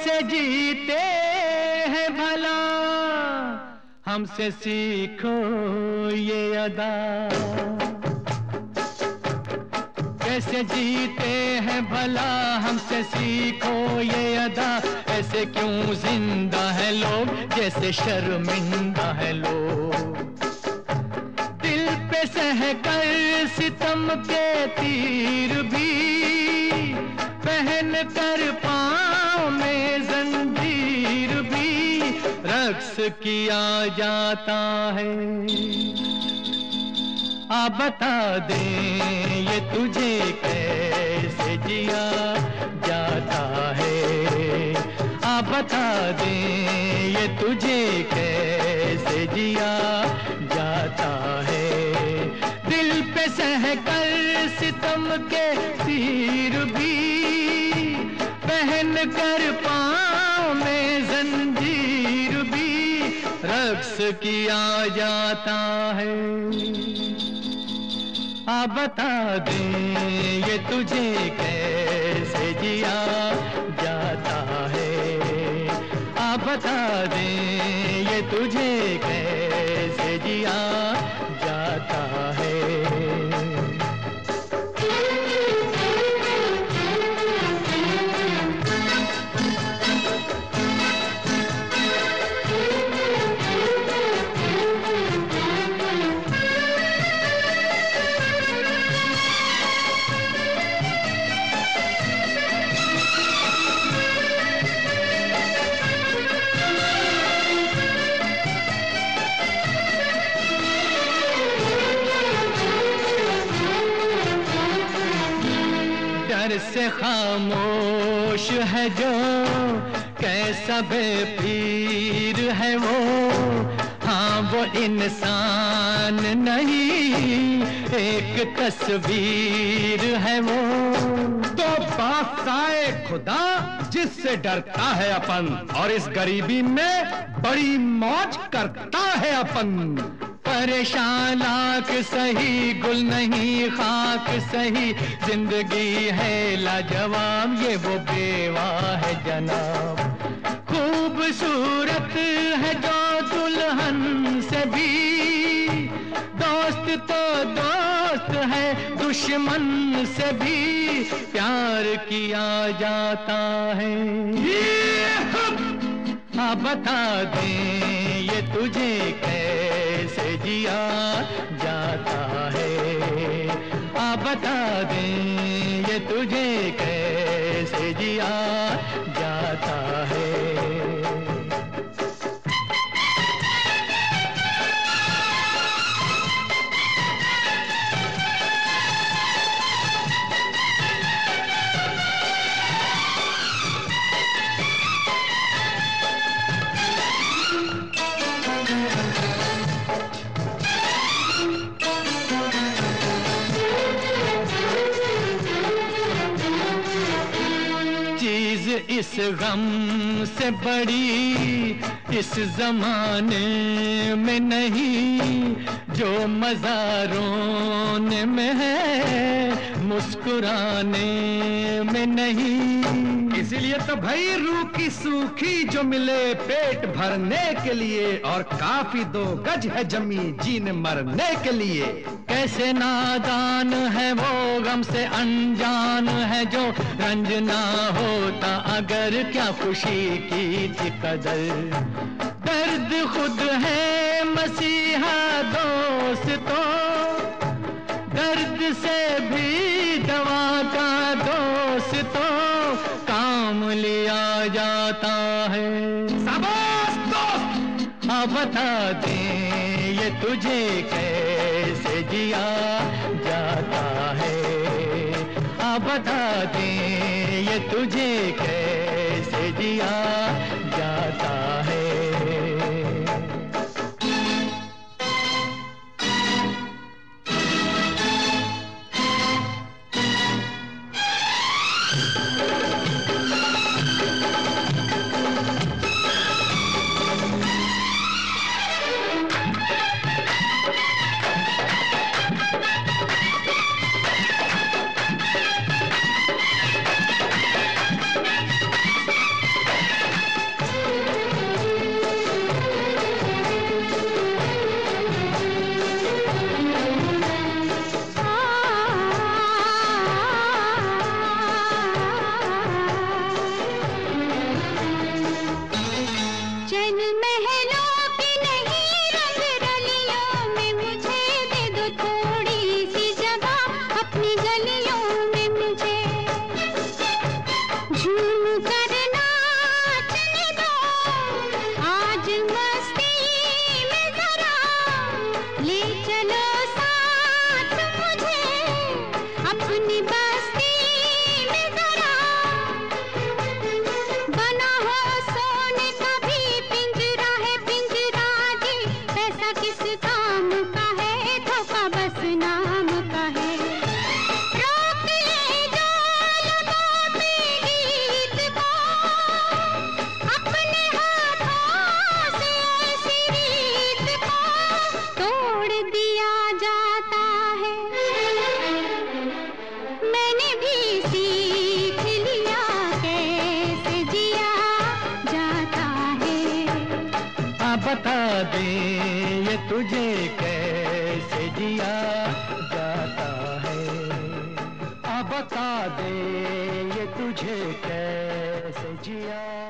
कैसे जीते हैं भला, हमसे सीखो ये अदा। कैसे जीते हैं भला, हमसे सीखो ये अदा। ऐसे क्यों जिंदा है लोग, जैसे शर्मिंदा है लोग। दिल पे सहकर सितम के तीर भी, पहन कर पाँव में जंजीर भी, रक्स किया जाता है। आ बता दे ये तुझे कैसे जिया जाता है। आ बता दे ये तुझे कैसे जिया जाता है। दिल पे सहकर सितम के तीर भी, पहन कर पाँव में जंजीर भी, रक्स किया जाता है। आ बता दे ये तुझे कैसे जिया जाता है। आ बता दे ये तुझे कैसे जिया जाता है। डर से खामोश है जो, कैसा बेपीर है वो। हाँ वो इंसान नहीं, एक तस्वीर है वो। तो बादशाह खुदा जिससे डरता है अपन, और इस गरीबी में बड़ी मौज करता है अपन। परेशान लाख सही, गुल नहीं खाक सही, जिंदगी है लाजवाब, ये वो बेवा है जनाब। खूबसूरत है जो दुल्हन से भी, दोस्त तो दोस्त है दुश्मन से भी, प्यार किया जाता है। हाँ बता दे ये तुझे कैसे जिया जाता है। हाँ बता दे ये तुझे कैसे जिया जाता है। इस गम से बड़ी इस जमाने में नहीं, जो मज़ा रोने में है मुस्कुराने में नहीं। इसीलिए तो भाई रूह की सूखी जो मिले पेट भरने के लिए, और काफी 2 गज है जमी जीने मरने के लिए। कैसे नादान है वो, गम से अनजान है जो, रंज ना होता अगर क्या खुशी की थी कदर। दर्द खुद है मसीहा दोस्तों, दर्द से भी दवा का दोस्तों काम लिया जाता है। शाबाश दोस्त! हाँ बता दे ये तुझे कैसे जिया जाता है। हाँ बता दे ये तुझे कैसे जिया जाता है। झूम कर नाचने दो आज मस्ती में जरा, ले चलो साथ मुझे अपनी बस्ती में जरा। बना हो सोने का भी पिंजरा है पिंजरा जी, पैसा किस काम का है, धोखा बस नाम का है। रोक ले जो लबों पे गीत को अपने हाथों से, ऐसी रीत को तोड़ दिया जाता है। मैंने भी सीख लिया कैसे जिया जाता है। आ बता दे ये तुझे कैसे जिया जाता है, आ बता दे ये तुझे कैसे जिया